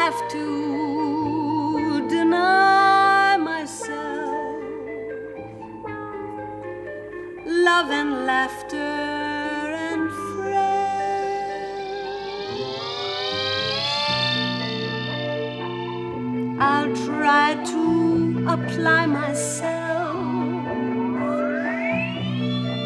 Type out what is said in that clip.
have to deny myself love and laughter and friends. I'll try to apply myself